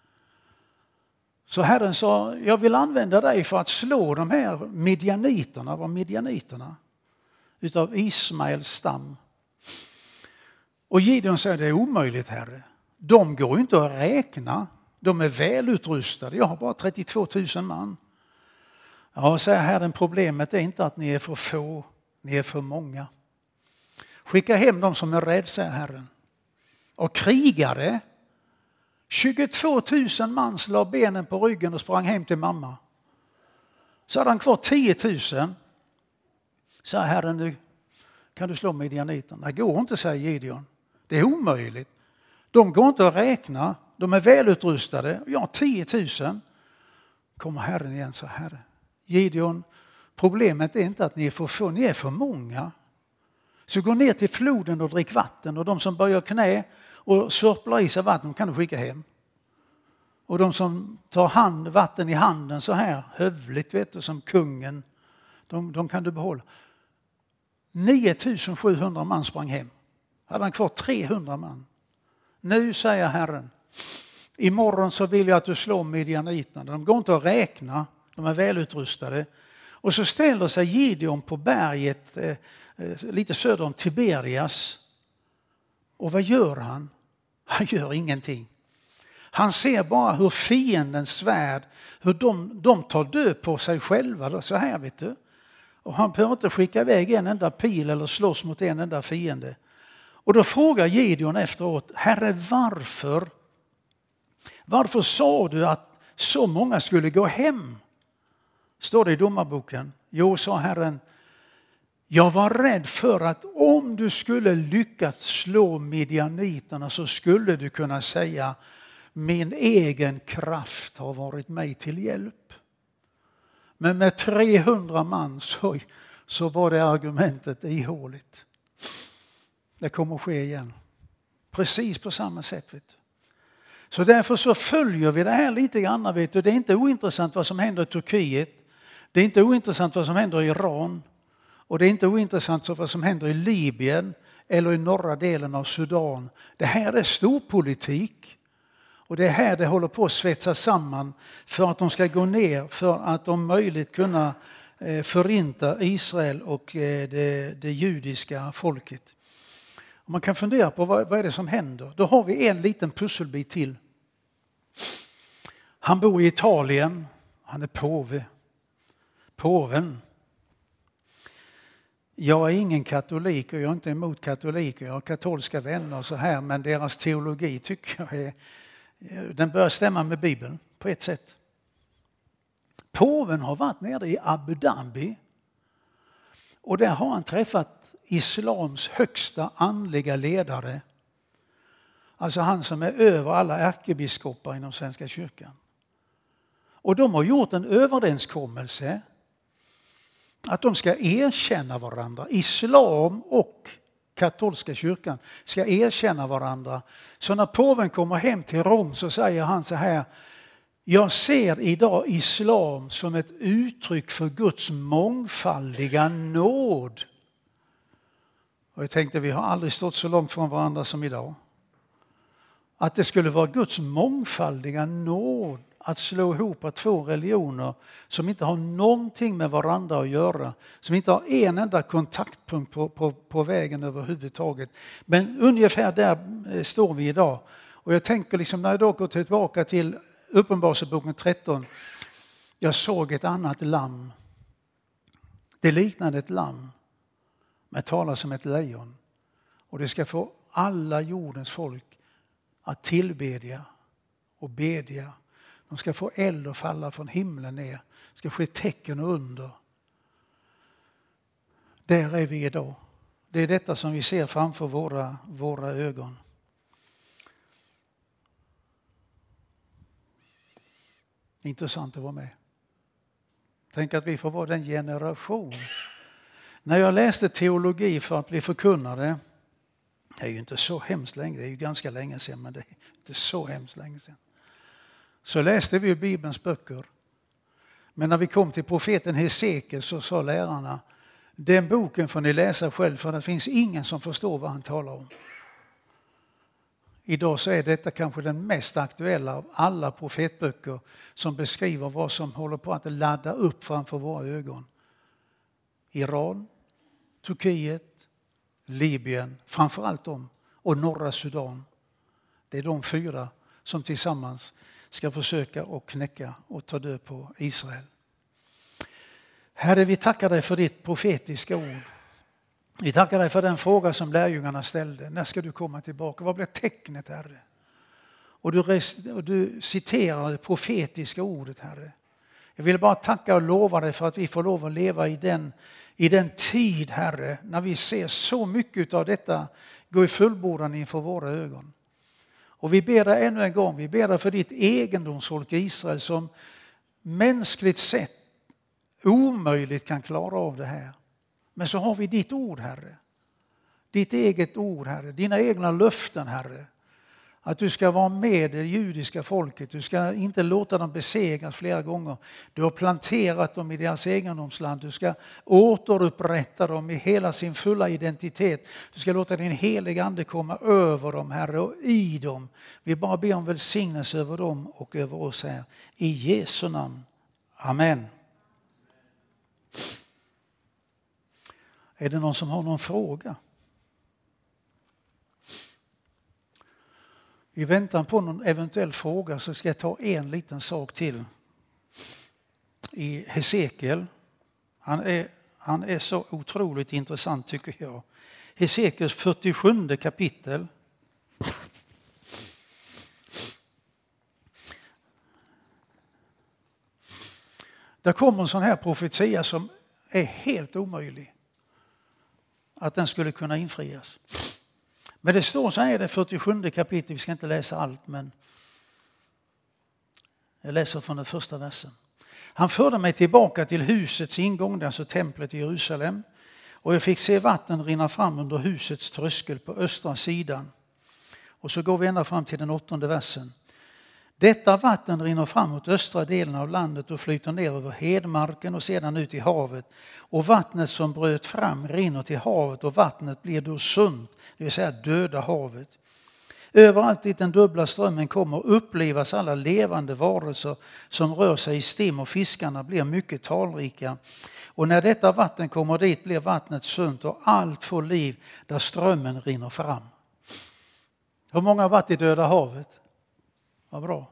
Så Herren sa, jag vill använda dig för att slå de här midjaniterna utav Ismaels stam. Och Gedeon säger, det är omöjligt, Herre. De går inte att räkna. De är välutrustade. Jag har bara 32 000 man. Ja, säger Herren, problemet är inte att ni är för få, ni är för många. Skicka hem dem som är rädda, säger Herren. Och krigare, 22 000 man la benen på ryggen och sprang hem till mamma. Så hade han kvar 10 000. Sa Herren, nu kan du slå midjaniterna. Det går inte, säger Gideon. Det är omöjligt. De går inte att räkna. De är välutrustade. Ja, 10 000. Kommer Herren igen, så Herre. Gideon, problemet är inte att ni är för få, ni är för många. Så gå ner till floden och drick vatten. Och de som börjar knä och sörplar i sig vatten kan du skicka hem. Och de som tar vatten i handen så här hövligt, vet du, som kungen, de kan du behålla. 9 700 man sprang hem. Hade han kvar 300 man. Nu, säger Herren, imorgon så vill jag att du slår midjaniterna. De går inte att räkna, de är välutrustade. Och så ställer sig Gideon på berget lite söder om Tiberias. Och vad gör han? Han gör ingenting. Han ser bara hur fiendens svärd, hur de tar död på sig själva. Så här, vet du. Och han behöver inte skicka iväg en enda pil eller slåss mot en enda fiende. Och då frågar Gideon efteråt, Herre, varför sa du att så många skulle gå hem? Står det i Domarboken. Jo, sa Herren, jag var rädd för att om du skulle lyckas slå midjaniterna så skulle du kunna säga, min egen kraft har varit mig till hjälp. Men med 300 man så var det argumentet ihåligt. Det kommer att ske igen. Precis på samma sätt, vet du. Så därför så följer vi det här lite grann, vet du. Det är inte ointressant vad som händer i Turkiet. Det är inte ointressant vad som händer i Iran. Och det är inte ointressant vad som händer i Libyen eller i norra delen av Sudan. Det här är storpolitik. Och det är här det håller på att svetsa samman för att de ska gå ner, för att om möjligt kunna förinta Israel och det judiska folket. Man kan fundera på vad är det som händer. Då har vi en liten pusselbit till. Han bor i Italien. Han är påven. Jag är ingen katolik och jag är inte emot katoliker. Jag har katolska vänner och så här, men deras teologi tycker jag den bör stämma med Bibeln på ett sätt. Påven har varit nere i Abu Dhabi Och där har han träffat islams högsta andliga ledare. Alltså han som är över alla ärkebiskopar inom Svenska kyrkan. Och de har gjort en överenskommelse att de ska erkänna varandra. Islam och katolska kyrkan ska erkänna varandra. Så när påven kommer hem till Rom så säger han så här: jag ser idag islam som ett uttryck för Guds mångfaldiga nåd. Och jag tänkte, vi har aldrig stått så långt från varandra som idag. Att det skulle vara Guds mångfaldiga nåd att slå ihop två religioner som inte har någonting med varandra att göra. Som inte har en enda kontaktpunkt på vägen överhuvudtaget. Men ungefär där står vi idag. Och jag tänker liksom när jag då går tillbaka till Uppenbarelseboken 13. Jag såg ett annat lamm. Det liknade ett lamm. Men talar som ett lejon. Och det ska få alla jordens folk att tillbedja och bedja. De ska få eld och falla från himlen ner. Det ska ske tecken och under. Där är vi idag. Det är detta som vi ser framför våra ögon. Intressant att vara med. Tänk att vi får vara den generation. När jag läste teologi för att bli förkunnare, det är ju inte så hemskt länge, det är ju ganska länge sedan, men det är inte så hemskt länge sedan. Så läste vi Bibelns böcker. Men när vi kom till profeten Hesekiel så sa lärarna, den boken får ni läsa själv för det finns ingen som förstår vad han talar om. Idag så är detta kanske den mest aktuella av alla profetböcker som beskriver vad som håller på att ladda upp framför våra ögon. Iran, Turkiet, Libyen, framförallt de, och norra Sudan. Det är de 4 som tillsammans ska försöka att knäcka och ta död på Israel. Herre, vi tackar dig för ditt profetiska ord. Vi tackar dig för den fråga som lärjungarna ställde. När ska du komma tillbaka? Vad blir tecknet, Herre? Och du citerar det profetiska ordet, Herre. Jag vill bara tacka och lova dig för att vi får lov att leva i den tid, Herre, när vi ser så mycket av detta gå i fullbordan inför våra ögon. Och vi ber dig ännu en gång, vi ber dig för ditt egendomsfolk Israel som mänskligt sett omöjligt kan klara av det här. Men så har vi ditt ord, Herre. Ditt eget ord, Herre. Dina egna löften, Herre. Att du ska vara med det judiska folket. Du ska inte låta dem besegras flera gånger. Du har planterat dem i deras egendomsland. Du ska återupprätta dem i hela sin fulla identitet. Du ska låta din heliga ande komma över dem, Herre, och i dem. Vi bara ber om välsignelse över dem och över oss här. I Jesu namn. Amen. Är det någon som har någon fråga? I väntan på någon eventuell fråga så ska jag ta en liten sak till. I Hesekiel. Han är så otroligt intressant tycker jag. Hesekiels 47 kapitel. Där kommer en sån här profetia som är helt omöjlig. Att den skulle kunna infrias. Men det står så här i det 47 kapitlet, vi ska inte läsa allt men jag läser från den första versen. Han förde mig tillbaka till husets ingång, alltså templet i Jerusalem. Och jag fick se vatten rinna fram under husets tröskel på östra sidan. Och så går vi ända fram till den 8:e versen. Detta vatten rinner fram mot östra delen av landet och flyter ner över hedmarken och sedan ut i havet. Och vattnet som bröt fram rinner till havet och vattnet blir då sunt, det vill säga döda havet. Överallt dit den dubbla strömmen kommer upplevas alla levande varelser som rör sig i stim och fiskarna blir mycket talrika. Och när detta vatten kommer dit blir vattnet sunt och allt får liv där strömmen rinner fram. Hur många har varit i Döda havet? Vad bra.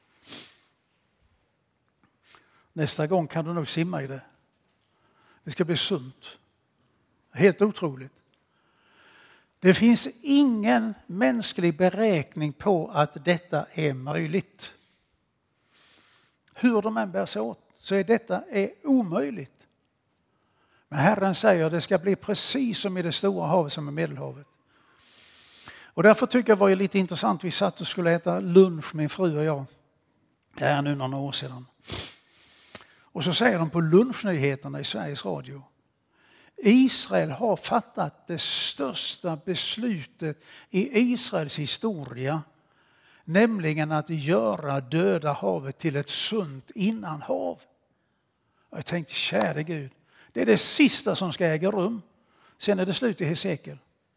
Nästa gång kan du nog simma i det. Det ska bli sunt. Helt otroligt. Det finns ingen mänsklig beräkning på att detta är möjligt. Hur de än bär sig åt så är detta omöjligt. Men Herren säger att det ska bli precis som i det stora havet som är Medelhavet. Och därför tycker jag det var lite intressant. Vi satt och skulle äta lunch, min fru och jag. Det är nu några år sedan. Och så säger de på lunchnyheterna i Sveriges Radio. Israel har fattat det största beslutet i Israels historia. Nämligen att göra Döda havet till ett sunt innanhav. Och jag tänkte, käre Gud. Det är det sista som ska äga rum. Sen är det slut i Hesekiel.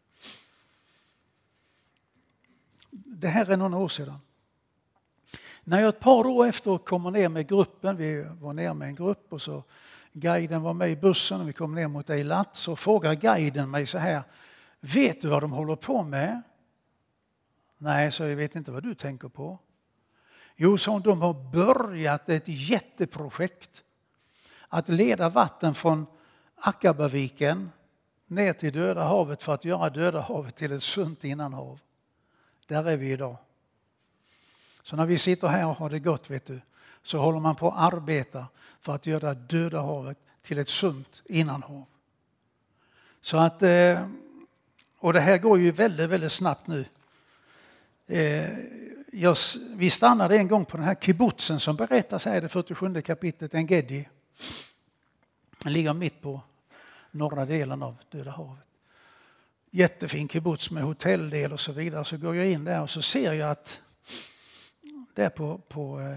Det här är några år sedan. När jag ett par år efter kommer ner med gruppen, vi var ner med en grupp och så guiden var med i bussen och vi kom ner mot Eilat, så frågar guiden mig så här: vet du vad de håller på med? Nej, så jag vet inte vad du tänker på. Jo, så de har börjat ett jätteprojekt att leda vatten från Akabaviken ner till Döda havet för att göra Döda havet till ett sunt innanhav. Där är vi idag. Så när vi sitter här och har det gott, vet du, så håller man på att arbeta för att göra Döda havet till ett sunt innanhav. Så att, och det här går ju väldigt, väldigt snabbt nu. Vi stannade en gång på den här kibbutzen som berättas här i det 47 kapitlet, En Gedi. Den ligger mitt på norra delen av Döda havet. Jättefin kibbutz med hotelldel och så vidare. Så går jag in där och så ser jag att där på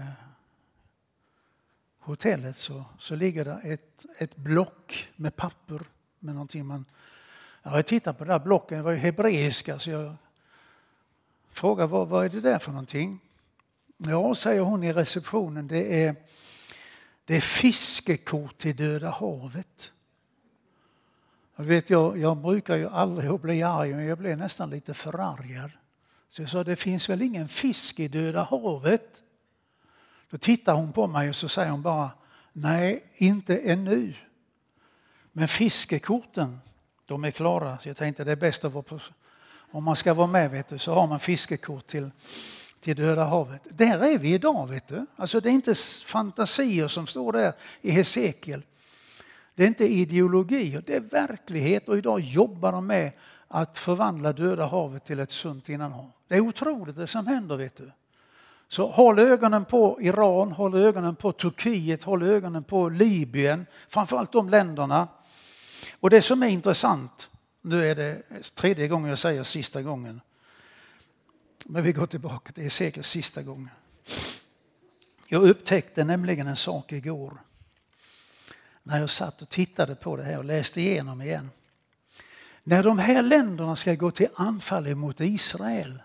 hotellet så ligger det ett block med papper med någonting jag tittar på det där blocken, det var ju hebreiska, så jag frågar vad är det där för någonting? Ja, säger hon i receptionen, det är fiskekort till Döda havet. Jag vet, jag brukar ju aldrig bli arg, men jag blev nästan lite förargad. Så jag sa, det finns väl ingen fisk i Döda havet? Då tittar hon på mig och så säger hon bara, nej, inte ännu. Men fiskekorten, de är klara. Så jag tänkte, det är bäst att vara på, om man ska vara med, vet du, så har man fiskekort till Döda havet. Där är vi idag, vet du. Alltså det är inte fantasier som står där i Hesekiel. Det är inte ideologi, det är verklighet, och idag jobbar de med att förvandla Döda havet till ett sunt innanhav. Det är otroligt det som händer, vet du. Så håll ögonen på Iran, håll ögonen på Turkiet, håll ögonen på Libyen, framförallt de länderna. Och det som är intressant, nu är det tredje gången jag säger sista gången. Men vi går tillbaka, det är säkert sista gången. Jag upptäckte nämligen en sak igår. När jag satt och tittade på det här och läste igenom igen. När de här länderna ska gå till anfall mot Israel,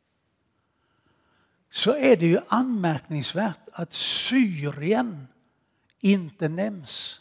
så är det ju anmärkningsvärt att Syrien inte nämns.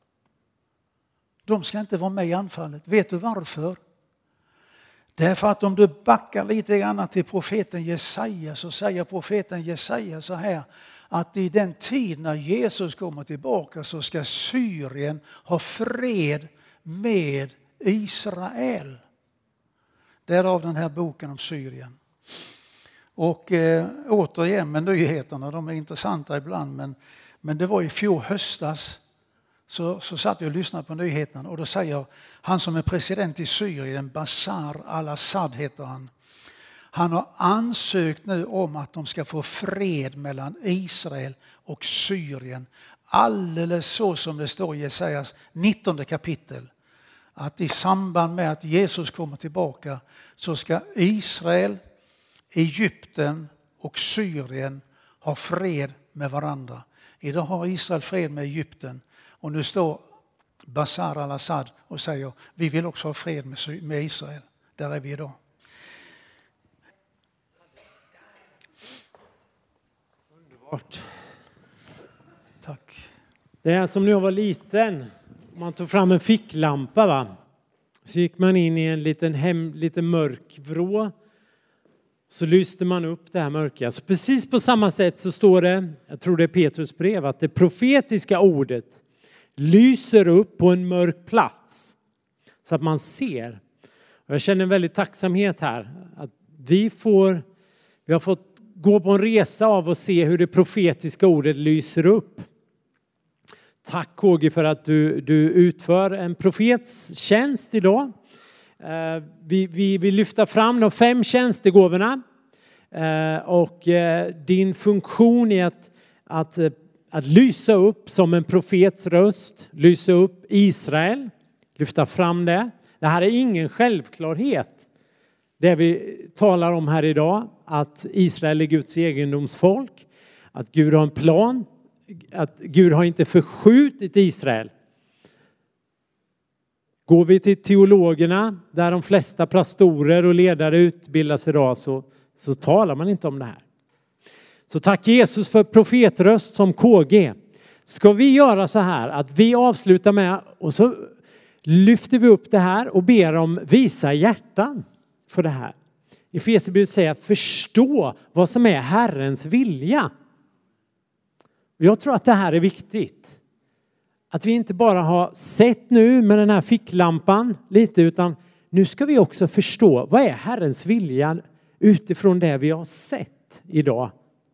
De ska inte vara med i anfallet. Vet du varför? Därför att om du backar lite grann till profeten Jesaja, så säger profeten Jesaja så här, att i den tid när Jesus kommer tillbaka så ska Syrien ha fred med Israel. Därav den här boken om Syrien. Och återigen med nyheterna, de är intressanta ibland, men det var i fjol höstas så satt jag och lyssnade på nyheterna, och då säger han som är president i Syrien, Bashar al-Assad heter han. Han har ansökt nu om att de ska få fred mellan Israel och Syrien. Alldeles så som det står i Jesajas 19 kapitel. Att i samband med att Jesus kommer tillbaka så ska Israel, Egypten och Syrien ha fred med varandra. Idag har Israel fred med Egypten, och nu står Bashar al-Assad och säger vi vill också ha fred med Israel. Där är vi idag. Underbart. Tack. Det är som när jag var liten. Man tog fram en ficklampa, va? Så gick man in i en liten mörk vrå. Så lyste man upp det här mörka. Så precis på samma sätt så står det, jag tror det är Petrus brev, att det profetiska ordet lyser upp på en mörk plats. Så att man ser. Och jag känner en väldigt tacksamhet här. Att vi har fått gå på en resa av att se hur det profetiska ordet lyser upp. Tack KG för att du utför en profetstjänst idag. Vi vill lyfta fram de 5 tjänstegåvorna. Och din funktion är att lysa upp som en profets röst. Lysa upp Israel. Lyfta fram det. Det här är ingen självklarhet. Det vi talar om här idag. Att Israel är Guds egendomsfolk. Att Gud har en plan. Att Gud har inte förskjutit Israel. Går vi till teologerna, där de flesta pastorer och ledare utbildas idag, så talar man inte om det här. Så tack Jesus för profetröst som KG. Ska vi göra så här att vi avslutar med, och så lyfter vi upp det här och ber om visa hjärtan för det här. Efesierbrevet säger att förstå vad som är Herrens vilja. Jag tror att det här är viktigt. Att vi inte bara har sett nu med den här ficklampan lite, utan nu ska vi också förstå vad är Herrens vilja utifrån det vi har sett idag.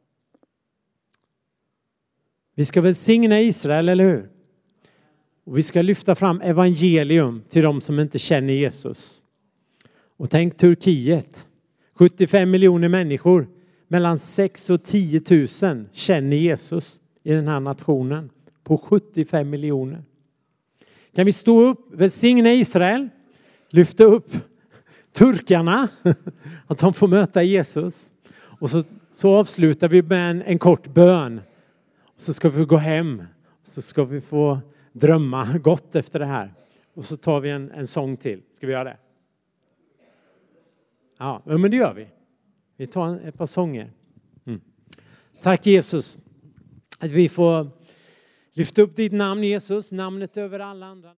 Vi ska välsigna Israel, eller hur? Och vi ska lyfta fram evangelium till de som inte känner Jesus. Och tänk Turkiet. 75 miljoner människor. Mellan 6 och 10 000 känner Jesus i den här nationen. På 75 miljoner. Kan vi stå upp, välsigna Israel. Lyfta upp turkarna. Att de får möta Jesus. Och så avslutar vi med en kort bön. Så ska vi gå hem. Så ska vi få drömma gott efter det här. Och så tar vi en sång till. Ska vi göra det? Ja, men det gör vi. Vi tar ett par sånger. Tack Jesus. Att vi får lyfta upp ditt namn Jesus. Namnet över alla andra.